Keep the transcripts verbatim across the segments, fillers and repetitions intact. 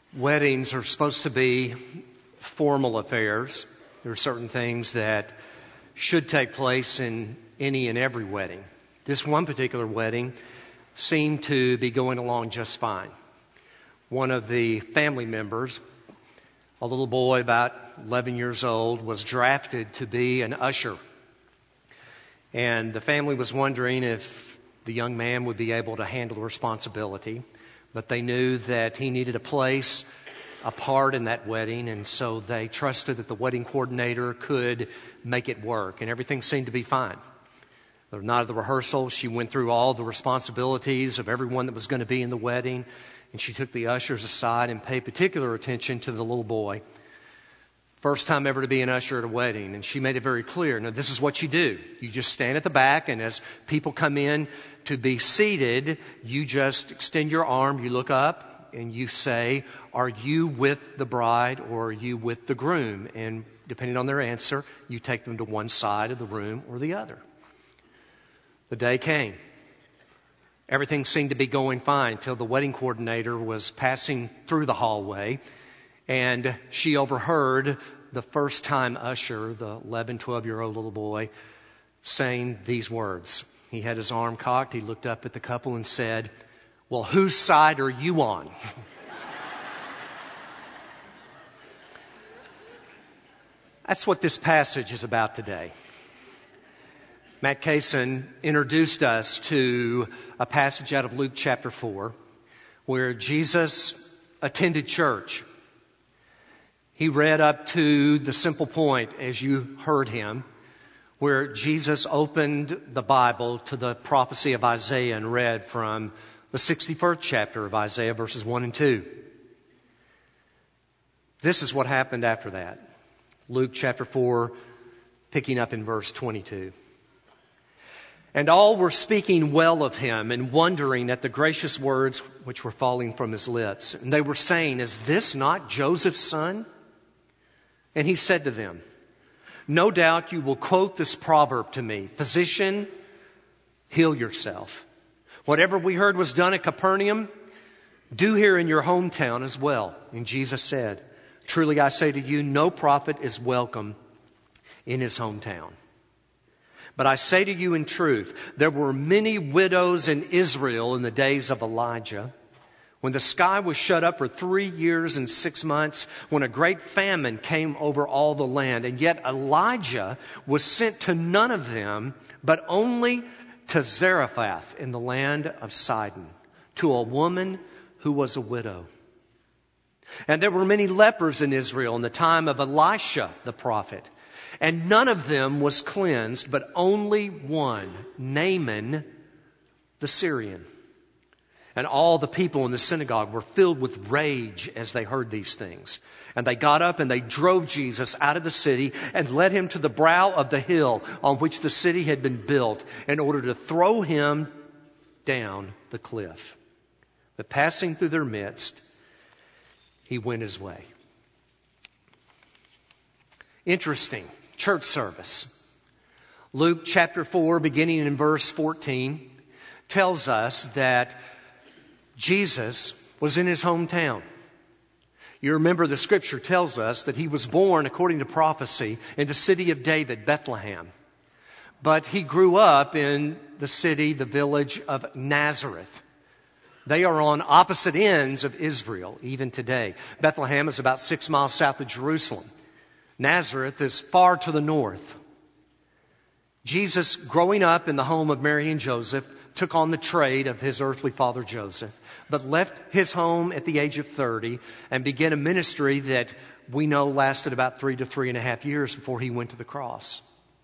Weddings are supposed to be formal affairs. There are certain things that should take place in any and every wedding. This one particular wedding seemed to be going along just fine. One of the family members, a little boy about eleven years old, was drafted to be an usher. And the family was wondering if the young man would be able to handle the responsibility. But they knew that he needed a place, a part in that wedding, and so they trusted that the wedding coordinator could make it work. And everything seemed to be fine. The night of the rehearsal, she went through all the responsibilities of everyone that was going to be in the wedding, and she took the ushers aside and paid particular attention to the little boy. First time ever to be an usher at a wedding, and she made it very clear. Now, this is what you do. You just stand at the back, and as people come in to be seated, you just extend your arm, you look up, and you say, are you with the bride or are you with the groom? And depending on their answer, you take them to one side of the room or the other. The day came. Everything seemed to be going fine until the wedding coordinator was passing through the hallway, and she overheard the first-time usher, the eleven, twelve-year-old little boy, saying these words. He had his arm cocked. He looked up at the couple and said, well, whose side are you on? That's what this passage is about today. Matt Kaysen introduced us to a passage out of Luke chapter four where Jesus attended church. He read up to the simple point, as you heard him, where Jesus opened the Bible to the prophecy of Isaiah and read from the sixty-first chapter of Isaiah, verses one and two. This is what happened after that. Luke chapter four, picking up in verse twenty-two. And all were speaking well of him and wondering at the gracious words which were falling from his lips. And they were saying, is this not Joseph's son? And he said to them, no doubt you will quote this proverb to me, physician, heal yourself. Whatever we heard was done at Capernaum, do here in your hometown as well. And Jesus said, truly I say to you, no prophet is welcome in his hometown. But I say to you in truth, there were many widows in Israel in the days of Elijah, when the sky was shut up for three years and six months, when a great famine came over all the land. And yet Elijah was sent to none of them, but only to Zarephath in the land of Sidon, to a woman who was a widow. And there were many lepers in Israel in the time of Elisha the prophet. And none of them was cleansed, but only one, Naaman the Syrian. And all the people in the synagogue were filled with rage as they heard these things. And they got up and they drove Jesus out of the city and led him to the brow of the hill on which the city had been built in order to throw him down the cliff. But passing through their midst, he went his way. Interesting. Church service. Luke chapter four, beginning in verse fourteen, tells us that Jesus was in his hometown. You remember the scripture tells us that he was born, according to prophecy, in the city of David, Bethlehem. But he grew up in the city, the village of Nazareth. They are on opposite ends of Israel, even today. Bethlehem is about six miles south of Jerusalem. Nazareth is far to the north. Jesus, growing up in the home of Mary and Joseph, took on the trade of his earthly father Joseph, but left his home at the age of thirty and began a ministry that we know lasted about three to three and a half years before he went to the cross.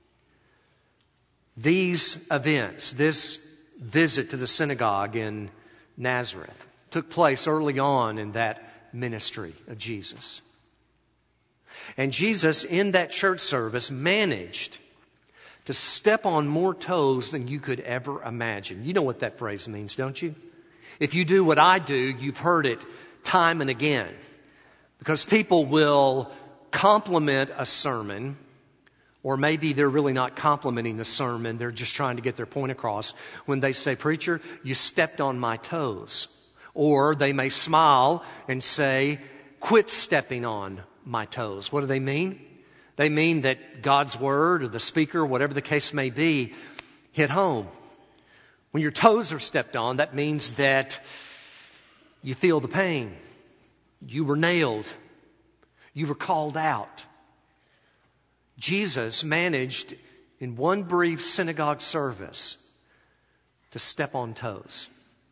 These events, this visit to the synagogue in Nazareth, took place early on in that ministry of Jesus. And Jesus, in that church service, managed to step on more toes than you could ever imagine. You know what that phrase means, don't you? If you do what I do, you've heard it time and again. Because people will compliment a sermon, or maybe they're really not complimenting the sermon, they're just trying to get their point across, when they say, preacher, you stepped on my toes. Or they may smile and say, quit stepping on my toes. What do they mean? They mean that God's word or the speaker, whatever the case may be, hit home. When your toes are stepped on, that means that you feel the pain. You were nailed. You were called out. Jesus managed in one brief synagogue service to step on toes.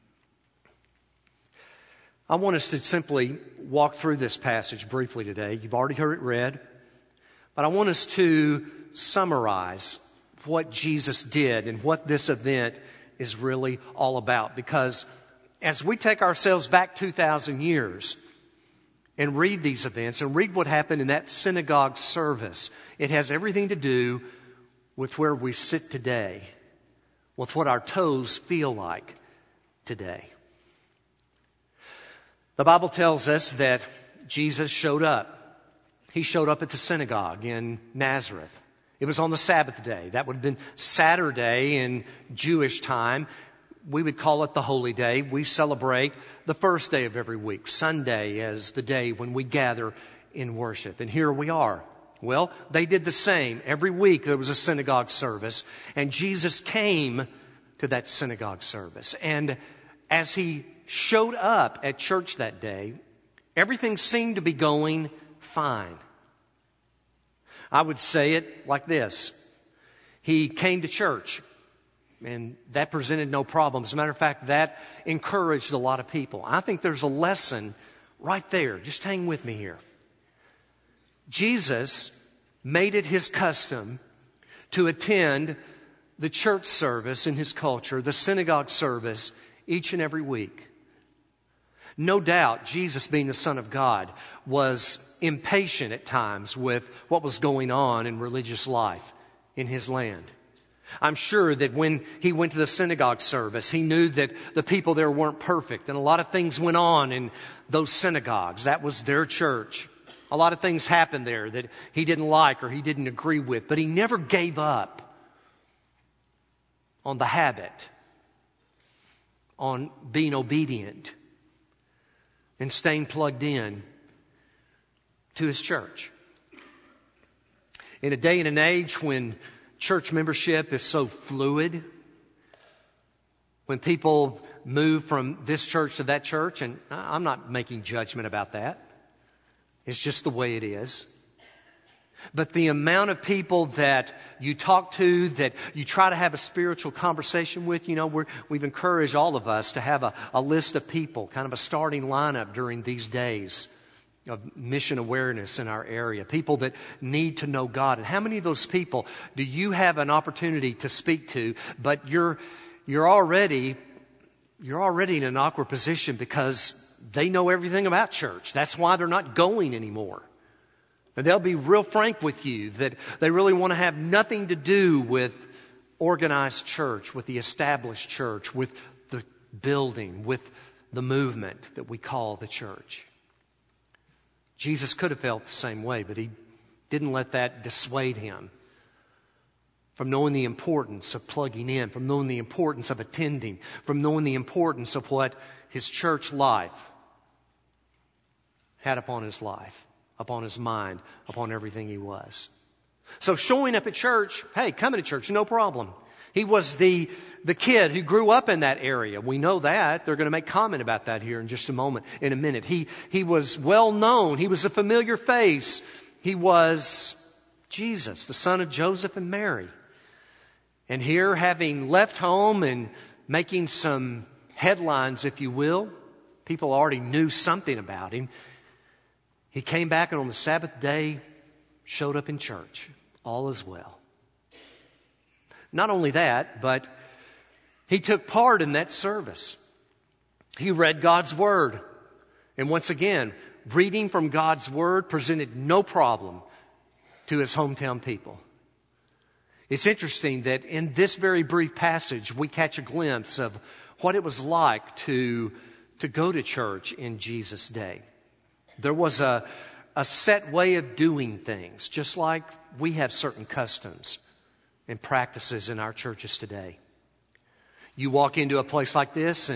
I want us to simply walk through this passage briefly today. You've already heard it read. But I want us to summarize what Jesus did and what this event is really all about. Because as we take ourselves back two thousand years and read these events and read what happened in that synagogue service, it has everything to do with where we sit today, with what our toes feel like today. The Bible tells us that Jesus showed up. He showed up at the synagogue in Nazareth. It was on the Sabbath day. That would have been Saturday in Jewish time. We would call it the Holy Day. We celebrate the first day of every week, Sunday, as the day when we gather in worship. And here we are. Well, they did the same. Every week there was a synagogue service, and Jesus came to that synagogue service. And as he showed up at church that day, everything seemed to be going fine. I would say it like this. He came to church, and that presented no problem. As a matter of fact, that encouraged a lot of people. I think there's a lesson right there. Just hang with me here. Jesus made it his custom to attend the church service in his culture, the synagogue service, each and every week. No doubt, Jesus, being the Son of God, was impatient at times with what was going on in religious life in his land. I'm sure that when he went to the synagogue service, he knew that the people there weren't perfect, and a lot of things went on in those synagogues. That was their church. A lot of things happened there that he didn't like or he didn't agree with, but he never gave up on the habit, on being obedient, and staying plugged in to his church. In a day and an age when church membership is so fluid, when people move from this church to that church, and I'm not making judgment about that. It's just the way it is. But the amount of people that you talk to, that you try to have a spiritual conversation with, you know, we're, we've encouraged all of us to have a, a list of people, kind of a starting lineup during these days of mission awareness in our area. People that need to know God. And how many of those people do you have an opportunity to speak to, but you're, you're already, you're already in an awkward position because they know everything about church. That's why they're not going anymore. And they'll be real frank with you that they really want to have nothing to do with organized church, with the established church, with the building, with the movement that we call the church. Jesus could have felt the same way, but he didn't let that dissuade him from knowing the importance of plugging in, from knowing the importance of attending, from knowing the importance of what his church life had upon his life, upon his mind, upon everything he was. So showing up at church, hey, coming to church, no problem. He was the, the kid who grew up in that area. We know that. They're going to make comment about that here in just a moment, in a minute. He, he was well known. He was a familiar face. He was Jesus, the son of Joseph and Mary. And here, having left home and making some headlines, if you will, people already knew something about him. He came back and on the Sabbath day showed up in church. All is well. Not only that, but he took part in that service. He read God's Word. And once again, reading from God's Word presented no problem to his hometown people. It's interesting that in this very brief passage, we catch a glimpse of what it was like to, to go to church in Jesus' day. There was a, a set way of doing things, just like we have certain customs and practices in our churches today. You walk into a place like this and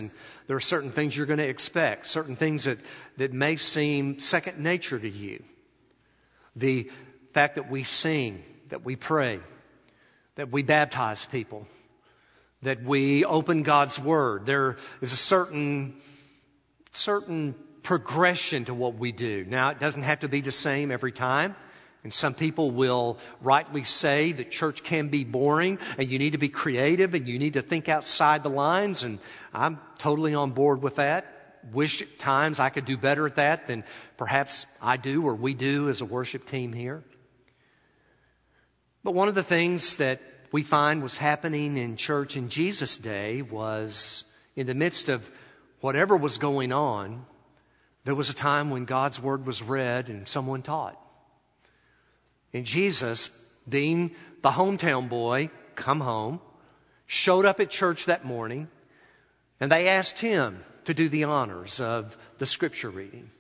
There are certain things you're going to expect, certain things that, that may seem second nature to you. The fact that we sing, that we pray, that we baptize people, that we open God's Word. There is a certain, certain progression to what we do. Now, it doesn't have to be the same every time. And some people will rightly say that church can be boring and you need to be creative and you need to think outside the lines. And I'm totally on board with that. Wish at times I could do better at that than perhaps I do or we do as a worship team here. But one of the things that we find was happening in church in Jesus' day was in the midst of whatever was going on, there was a time when God's Word was read and someone taught. And Jesus, being the hometown boy, come home, showed up at church that morning, and they asked him to do the honors of the scripture reading.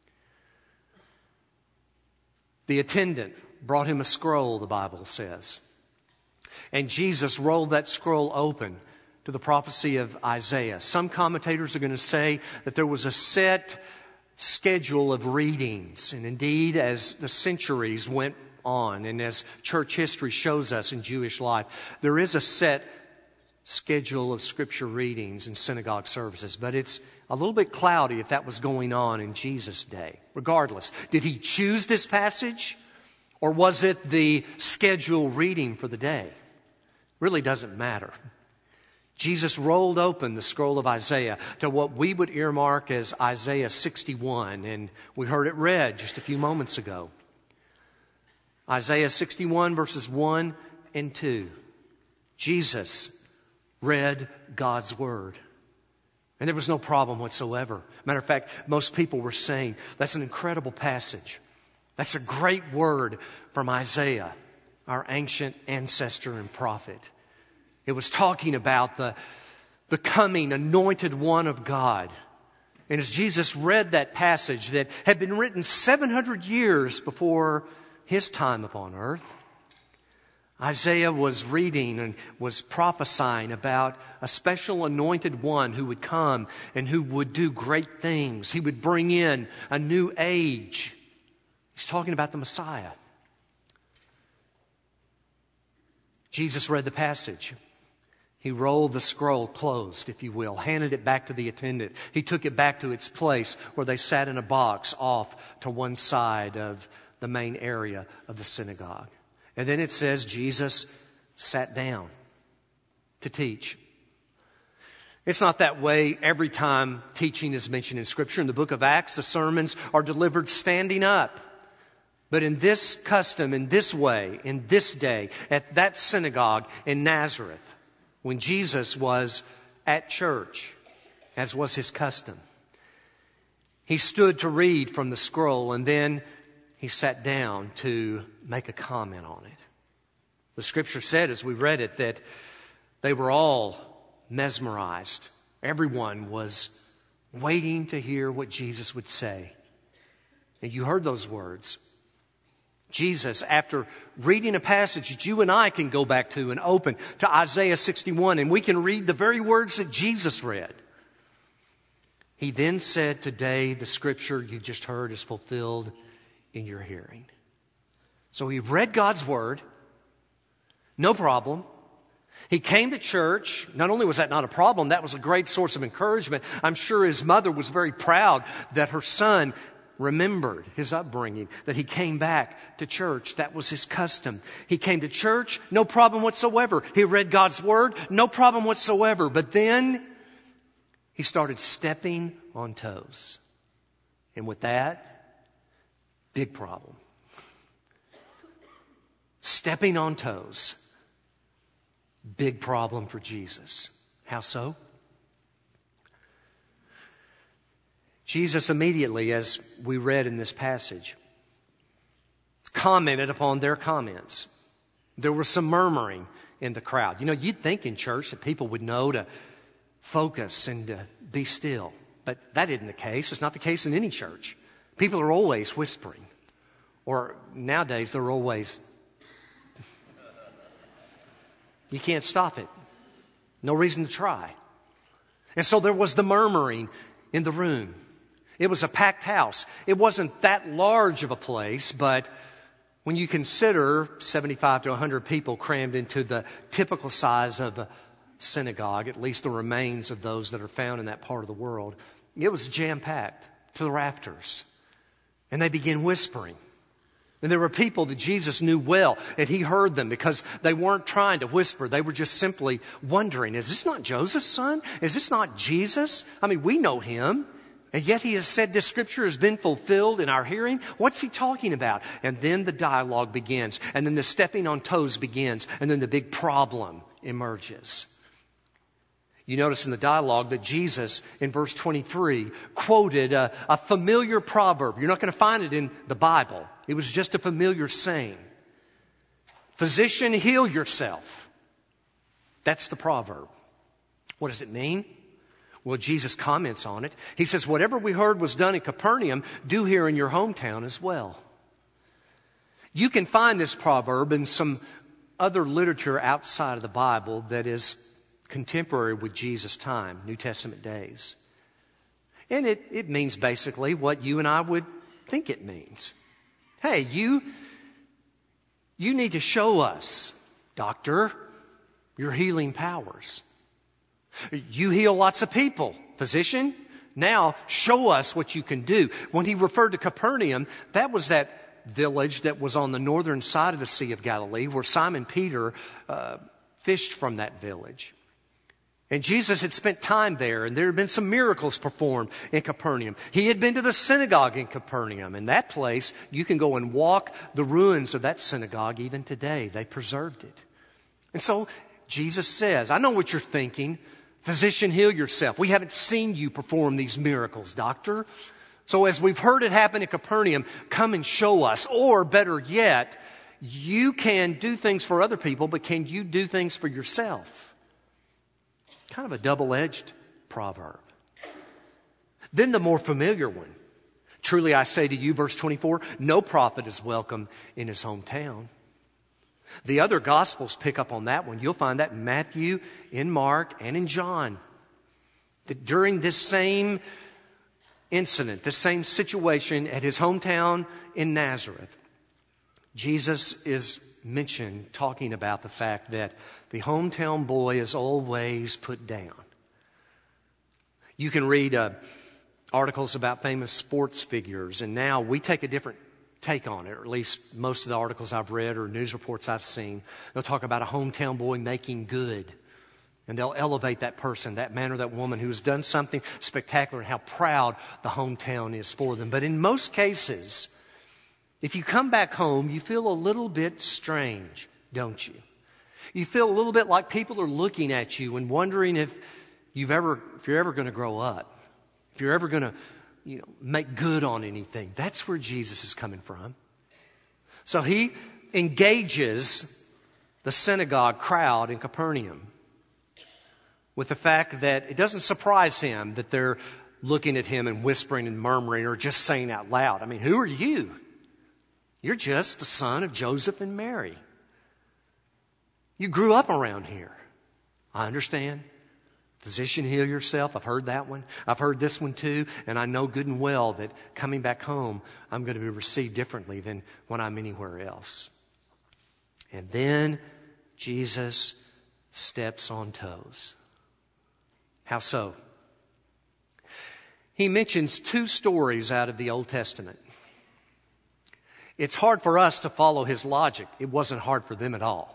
The attendant brought him a scroll, the Bible says. And Jesus rolled that scroll open to the prophecy of Isaiah. Some commentators are going to say that there was a set schedule of readings. And indeed, as the centuries went on, and as church history shows us in Jewish life, there is a set schedule of scripture readings and synagogue services. But it's a little bit cloudy if that was going on in Jesus' day. Regardless, did he choose this passage? Or was it the scheduled reading for the day? Really doesn't matter. Jesus rolled open the scroll of Isaiah to what we would earmark as Isaiah sixty-one, and we heard it read just a few moments ago. Isaiah sixty-one verses one and two. Jesus read God's Word. And there was no problem whatsoever. Matter of fact, most people were saying, that's an incredible passage. That's a great word from Isaiah, our ancient ancestor and prophet. It was talking about the, the coming anointed one of God. And as Jesus read that passage that had been written seven hundred years before his time upon earth, Isaiah was reading and was prophesying about a special anointed one who would come and who would do great things. He would bring in a new age. He's talking about the Messiah. Jesus read the passage. He rolled the scroll closed, if you will, handed it back to the attendant. He took it back to its place where they sat in a box off to one side of the main area of the synagogue. And then it says Jesus sat down to teach. It's not that way every time teaching is mentioned in Scripture. In the book of Acts, the sermons are delivered standing up. But in this custom, in this way, in this day, at that synagogue in Nazareth, when Jesus was at church, as was his custom, he stood to read from the scroll and then he sat down to make a comment on it. The Scripture said, as we read it, that they were all mesmerized. Everyone was waiting to hear what Jesus would say. And you heard those words. Jesus, after reading a passage that you and I can go back to and open to Isaiah sixty-one, and we can read the very words that Jesus read. He then said, today the Scripture you just heard is fulfilled in your hearing. So he read God's Word, no problem. He came to church. Not only was that not a problem, that was a great source of encouragement. I'm sure his mother was very proud that her son remembered his upbringing, that he came back to church. That was his custom. He came to church, no problem whatsoever. He read God's Word, no problem whatsoever. But then he started stepping on toes. And with that, big problem. Stepping on toes. Big problem for Jesus. How so? Jesus immediately, as we read in this passage, commented upon their comments. There was some murmuring in the crowd. You know, you'd think in church that people would know to focus and to be still. But that isn't the case. It's not the case in any church. People are always whispering. Or nowadays, they're always... You can't stop it. No reason to try. And so there was the murmuring in the room. It was a packed house. It wasn't that large of a place, but when you consider seventy-five to one hundred people crammed into the typical size of a synagogue, at least the remains of those that are found in that part of the world, it was jam-packed to the rafters. And they began whispering. And there were people that Jesus knew well, and he heard them because they weren't trying to whisper. They were just simply wondering, is this not Joseph's son? Is this not Jesus? I mean, we know him. And yet he has said this scripture has been fulfilled in our hearing. What's he talking about? And then the dialogue begins. And then the stepping on toes begins. And then the big problem emerges. You notice in the dialogue that Jesus, in verse twenty-three, quoted a, a familiar proverb. You're not going to find it in the Bible. It was just a familiar saying. Physician, heal yourself. That's the proverb. What does it mean? Well, Jesus comments on it. He says, whatever we heard was done in Capernaum, do here in your hometown as well. You can find this proverb in some other literature outside of the Bible that is contemporary with Jesus' time, New Testament days. And it, it means basically what you and I would think it means. Hey, you, you need to show us, doctor, your healing powers. You heal lots of people, physician. Now show us what you can do. When he referred to Capernaum, that was that village that was on the northern side of the Sea of Galilee where Simon Peter uh, fished from that village. And Jesus had spent time there, and there had been some miracles performed in Capernaum. He had been to the synagogue in Capernaum. In that place, you can go and walk the ruins of that synagogue even today. They preserved it. And so Jesus says, I know what you're thinking. Physician, heal yourself. We haven't seen you perform these miracles, doctor. So as we've heard it happen in Capernaum, come and show us. Or better yet, you can do things for other people, but can you do things for yourself? Kind of a double-edged proverb. Then the more familiar one. Truly I say to you, verse twenty-four, no prophet is welcome in his hometown. The other Gospels pick up on that one. You'll find that in Matthew, in Mark, and in John. That during this same incident, this same situation at his hometown in Nazareth, Jesus is mentioned talking about the fact that the hometown boy is always put down. You can read uh, articles about famous sports figures, and now we take a different take on it, or at least most of the articles I've read or news reports I've seen. They'll talk about a hometown boy making good. And they'll elevate that person, that man or that woman who has done something spectacular and how proud the hometown is for them. But in most cases, if you come back home, you feel a little bit strange, don't you? You feel a little bit like people are looking at you and wondering if you've ever, if you're ever going to grow up, if you're ever going to, you know, make good on anything. That's where Jesus is coming from. So he engages the synagogue crowd in Capernaum with the fact that it doesn't surprise him that they're looking at him and whispering and murmuring or just saying out loud. I mean, who are you? You're just the son of Joseph and Mary. You grew up around here. I understand. Physician, heal yourself. I've heard that one. I've heard this one too. And I know good and well that coming back home, I'm going to be received differently than when I'm anywhere else. And then Jesus steps on toes. How so? He mentions two stories out of the Old Testament. It's hard for us to follow his logic. It wasn't hard for them at all.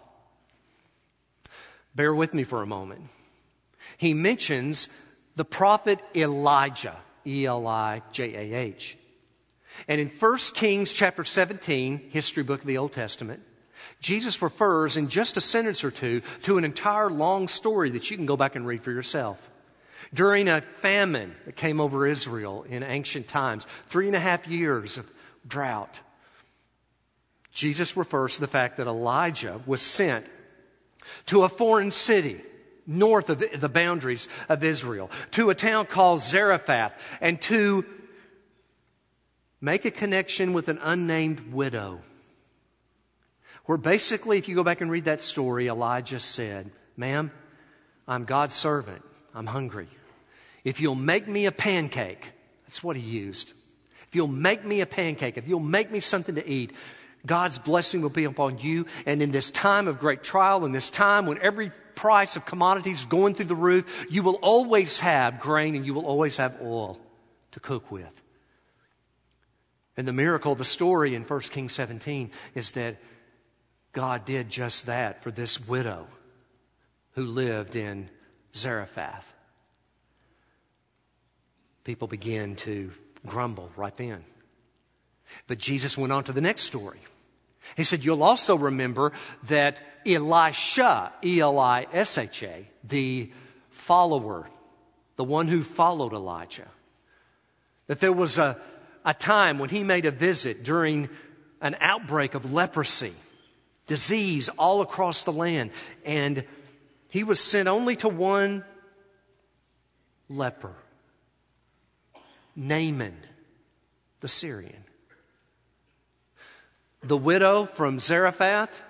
Bear with me for a moment. He mentions the prophet Elijah, E L I J A H. And in First Kings chapter seventeen, history book of the Old Testament, Jesus refers in just a sentence or two to an entire long story that you can go back and read for yourself. During a famine that came over Israel in ancient times, three and a half years of drought, Jesus refers to the fact that Elijah was sent to a foreign city north of the boundaries of Israel, to a town called Zarephath, and to make a connection with an unnamed widow. Where basically, if you go back and read that story, Elijah said, "Ma'am, I'm God's servant. I'm hungry. if you'll make me a pancake, that's what he used. If you'll make me a pancake, if you'll make me something to eat, God's blessing will be upon you. And in this time of great trial, in this time when every price of commodities is going through the roof, you will always have grain and you will always have oil to cook with. And the miracle of the story in First Kings seventeen is that God did just that for this widow who lived in Zarephath. People began to grumble right then. But Jesus went on to the next story. He said, you'll also remember that Elisha, E L I S H A, the follower, the one who followed Elijah, that there was a, a time when he made a visit during an outbreak of leprosy, disease all across the land. And he was sent only to one leper, Naaman, the Syrian. The widow from Zarephath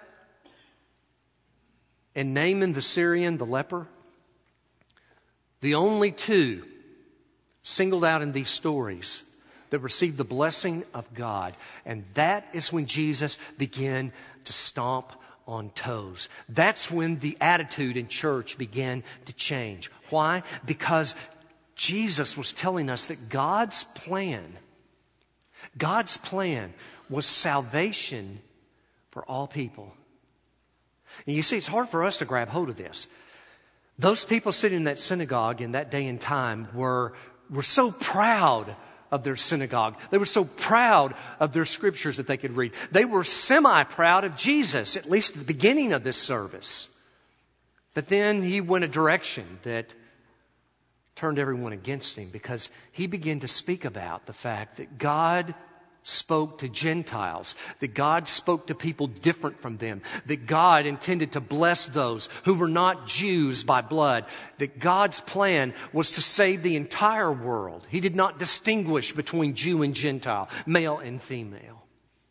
and Naaman the Syrian, the leper, the only two singled out in these stories that received the blessing of God. And that is when Jesus began to stomp on toes. That's when the attitude in church began to change. Why? Because Jesus was telling us that God's plan, God's plan was salvation for all people. And you see, it's hard for us to grab hold of this. Those people sitting in that synagogue in that day and time were, were so proud of their synagogue. They were so proud of their scriptures that they could read. They were semi-proud of Jesus, at least at the beginning of this service. But then he went a direction that turned everyone against him, because he began to speak about the fact that God spoke to Gentiles, that God spoke to people different from them, that God intended to bless those who were not Jews by blood, that God's plan was to save the entire world. He did not distinguish between Jew and Gentile, male and female.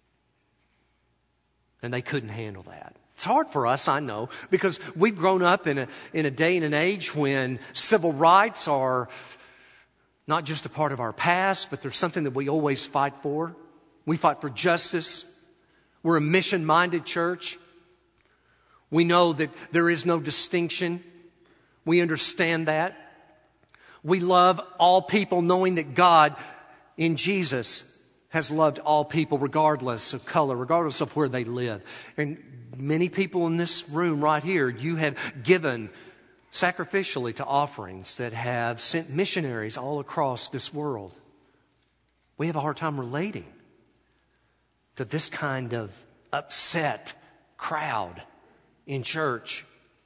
And they couldn't handle that. It's hard for us, I know, because we've grown up in a, in a day and an age when civil rights are not just a part of our past, but there's something that we always fight for. We fight for justice. We're a mission-minded church. We know that there is no distinction. We understand that. We love all people, knowing that God in Jesus has loved all people regardless of color, regardless of where they live. And many people in this room right here, you have given sacrificially to offerings that have sent missionaries all across this world. We have a hard time relating to this kind of upset crowd in church.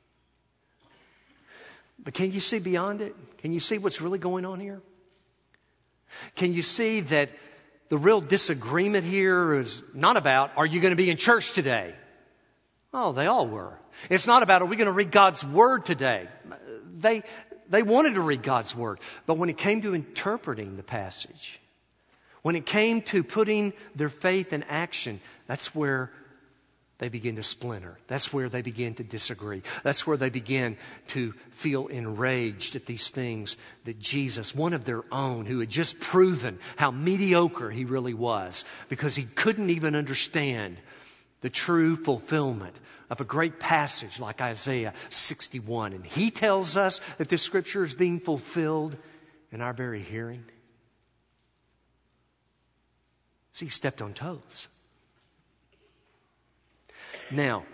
But can you see beyond it? Can you see what's really going on here? Can you see that the real disagreement here is not about, are you going to be in church today? Oh, they all were. It's not about, are we going to read God's Word today? They, they wanted to read God's Word. But when it came to interpreting the passage, when it came to putting their faith in action, that's where they begin to splinter. That's where they begin to disagree. That's where they begin to feel enraged at these things that Jesus, one of their own, who had just proven how mediocre he really was, because he couldn't even understand the true fulfillment of a great passage like Isaiah sixty-one. And he tells us that this scripture is being fulfilled in our very hearing. See, he stepped on toes. Now,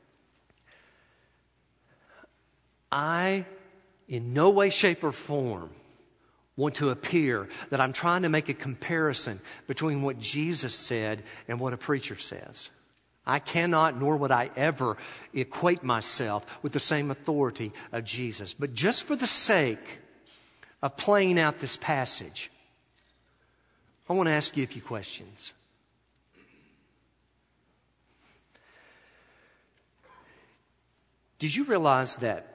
I, in no way, shape, or form, want to appear that I'm trying to make a comparison between what Jesus said and what a preacher says. I cannot, nor would I ever equate myself with the same authority of Jesus. But just for the sake of playing out this passage, I want to ask you a few questions. Did you realize that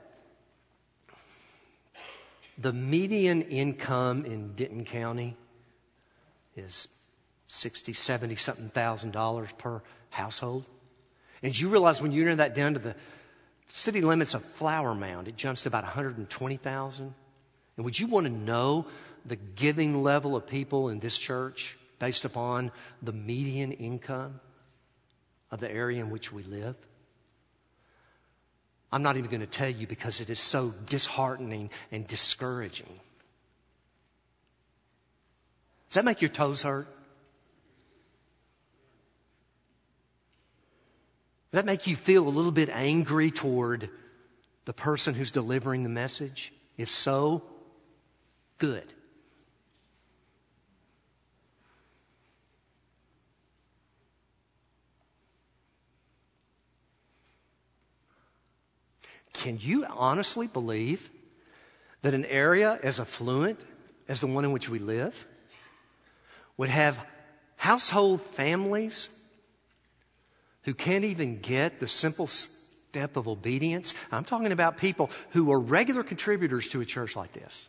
the median income in Denton County is sixty, seventy something thousand dollars per household? And did you realize when you enter that down to the city limits of Flower Mound, it jumps to about one hundred twenty thousand dollars? And would you want to know the giving level of people in this church based upon the median income of the area in which we live? I'm not even going to tell you because it is so disheartening and discouraging. Does that make your toes hurt? Does that make you feel a little bit angry toward the person who's delivering the message? If so, good. Can you honestly believe that an area as affluent as the one in which we live would have household families who can't even get the simple step of obedience? I'm talking about people who are regular contributors to a church like this.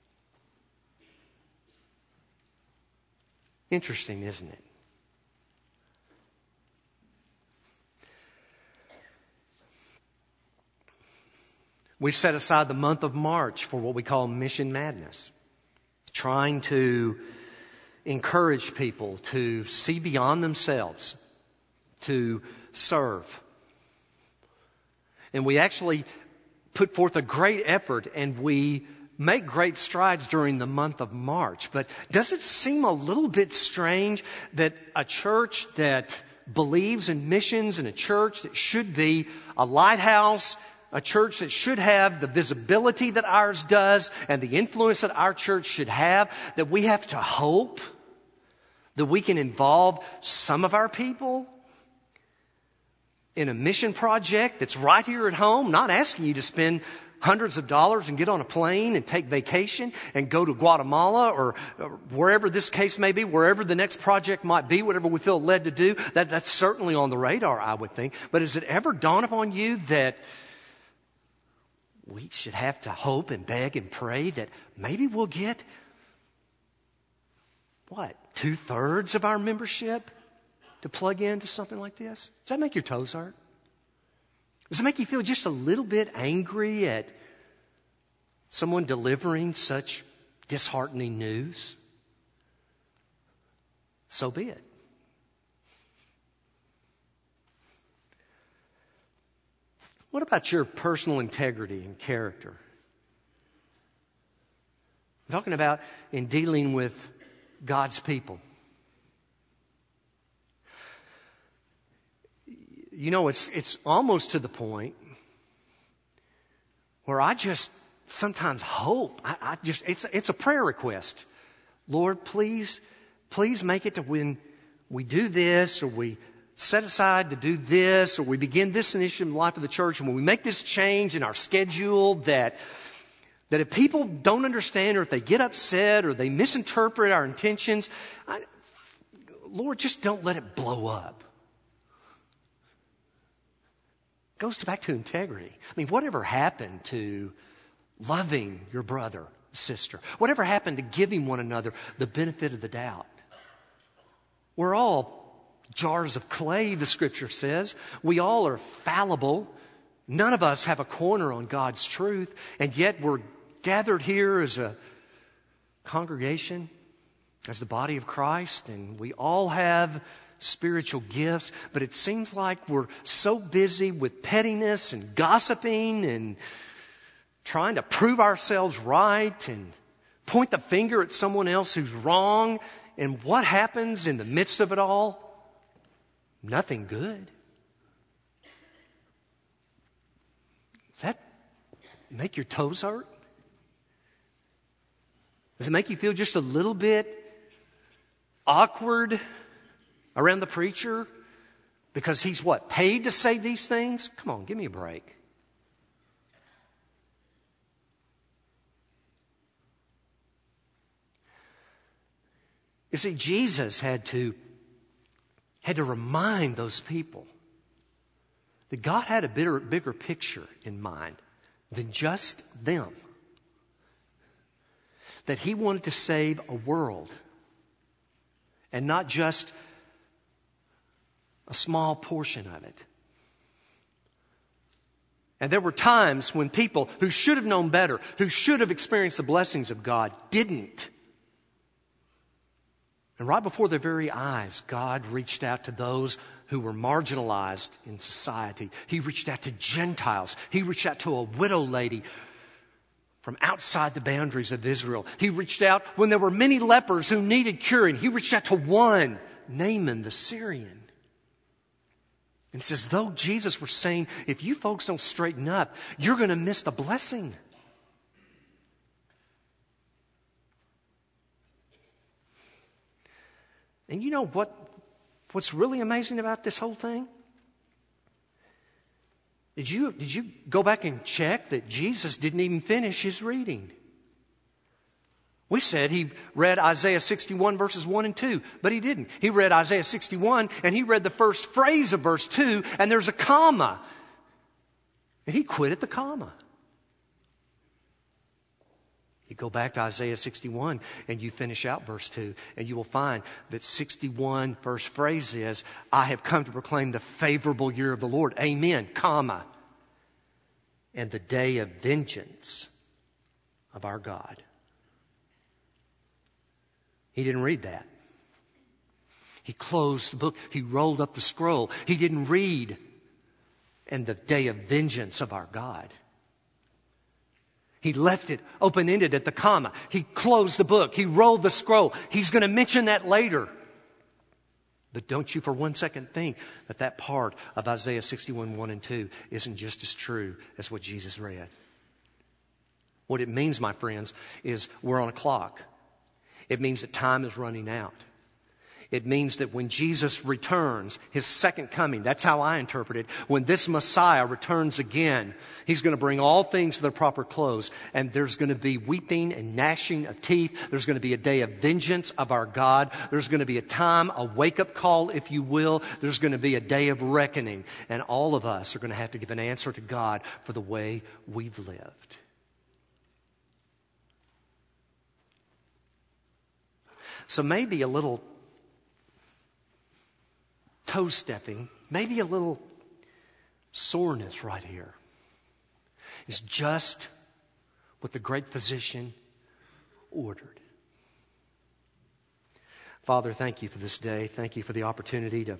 Interesting, isn't it? We set aside the month of March for what we call Mission Madness, trying to encourage people to see beyond themselves, to serve. And we actually put forth a great effort, and we make great strides during the month of March. But does it seem a little bit strange that a church that believes in missions and a church that should be a lighthouse, a church that should have the visibility that ours does and the influence that our church should have, that we have to hope that we can involve some of our people in a mission project that's right here at home? Not asking you to spend hundreds of dollars and get on a plane and take vacation and go to Guatemala or, or wherever this case may be, wherever the next project might be, whatever we feel led to do. That, that's certainly on the radar, I would think. But has it ever dawned upon you that we should have to hope and beg and pray that maybe we'll get, what, two-thirds of our membership to plug into something like this? Does that make your toes hurt? Does it make you feel just a little bit angry at someone delivering such disheartening news? So be it. What about your personal integrity and character? I'm talking about in dealing with God's people. You know, it's it's almost to the point where I just sometimes hope. I, I just it's it's a prayer request. Lord, please, please make it to when we do this, or we set aside to do this, or we begin this initiative in the life of the church, and when we make this change in our schedule, that that if people don't understand, or if they get upset, or they misinterpret our intentions, I, Lord, just don't let it blow up. Goes back to integrity. I mean, whatever happened to loving your brother, sister? Whatever happened to giving one another the benefit of the doubt? We're all jars of clay, the Scripture says. We all are fallible. None of us have a corner on God's truth, and yet we're gathered here as a congregation, as the body of Christ, and we all have spiritual gifts, but it seems like we're so busy with pettiness and gossiping and trying to prove ourselves right and point the finger at someone else who's wrong. And what happens in the midst of it all? Nothing good. Does that make your toes hurt? Does it make you feel just a little bit awkward around the preacher because he's what, paid to say these things? Come on, give me a break. You see, Jesus had to had to remind those people that God had a bigger, bigger picture in mind than just them. That He wanted to save a world and not just a small portion of it. And there were times when people who should have known better, who should have experienced the blessings of God, didn't. And right before their very eyes, God reached out to those who were marginalized in society. He reached out to Gentiles. He reached out to a widow lady from outside the boundaries of Israel. He reached out when there were many lepers who needed curing. He reached out to one, Naaman the Syrian. And it's as though Jesus were saying, if you folks don't straighten up, you're going to miss the blessing. And you know what? What's really amazing about this whole thing? Did you, did you go back and check that Jesus didn't even finish his reading? We said he read Isaiah sixty-one verses one and two, but he didn't. He read Isaiah sixty-one and he read the first phrase of verse two and there's a comma. And he quit at the comma. You go back to Isaiah sixty-one and you finish out verse two and you will find that sixty-one first phrase is, I have come to proclaim the favorable year of the Lord. Amen, comma. And the day of vengeance of our God. He didn't read that. He closed the book. He rolled up the scroll. He didn't read, and the day of vengeance of our God. He left it open-ended at the comma. He closed the book. He rolled the scroll. He's going to mention that later. But don't you for one second think that that part of Isaiah sixty-one, one and two isn't just as true as what Jesus read. What it means, my friends, is we're on a clock. It means that time is running out. It means that when Jesus returns, his second coming, that's how I interpret it. When this Messiah returns again, he's going to bring all things to their proper close. And there's going to be weeping and gnashing of teeth. There's going to be a day of vengeance of our God. There's going to be a time, a wake-up call, if you will. There's going to be a day of reckoning. And all of us are going to have to give an answer to God for the way we've lived. So maybe a little toe stepping, maybe a little soreness right here is just what the great physician ordered. Father, thank you for this day. Thank you for the opportunity to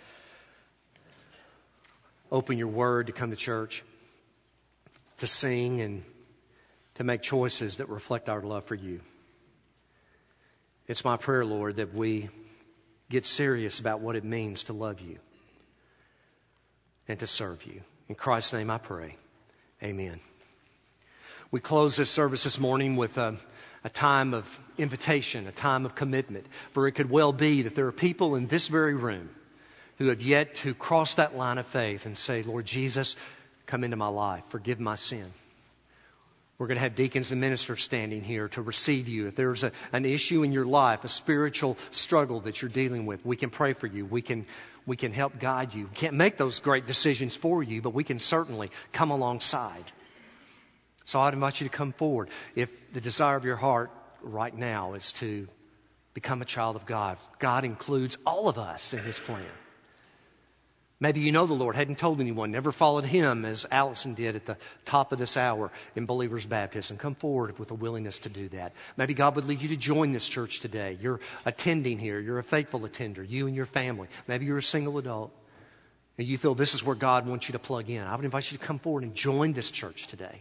open your word, to come to church, to sing, and to make choices that reflect our love for you. It's my prayer, Lord, that we get serious about what it means to love you and to serve you. In Christ's name I pray. Amen. We close this service this morning with a, a time of invitation, a time of commitment. For it could well be that there are people in this very room who have yet to cross that line of faith and say, Lord Jesus, come into my life. Forgive my sin. We're going to have deacons and ministers standing here to receive you. If there's a, an issue in your life, a spiritual struggle that you're dealing with, we can pray for you. We can, we can help guide you. We can't make those great decisions for you, but we can certainly come alongside. So I'd invite you to come forward. If the desire of your heart right now is to become a child of God, God includes all of us in His plan. Maybe you know the Lord, hadn't told anyone, never followed Him as Allison did at the top of this hour in Believer's Baptism. Come forward with a willingness to do that. Maybe God would lead you to join this church today. You're attending here. You're a faithful attender, you and your family. Maybe you're a single adult and you feel this is where God wants you to plug in. I would invite you to come forward and join this church today.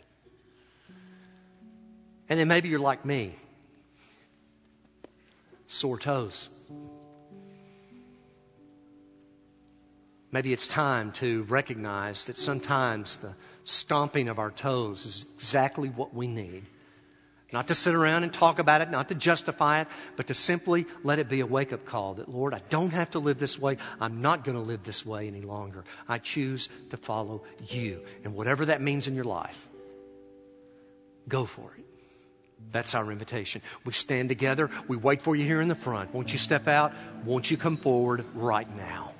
And then maybe you're like me, sore toes. Maybe it's time to recognize that sometimes the stomping of our toes is exactly what we need. Not to sit around and talk about it, not to justify it, but to simply let it be a wake-up call that, Lord, I don't have to live this way. I'm not going to live this way any longer. I choose to follow you. And whatever that means in your life, go for it. That's our invitation. We stand together. We wait for you here in the front. Won't you step out? Won't you come forward right now?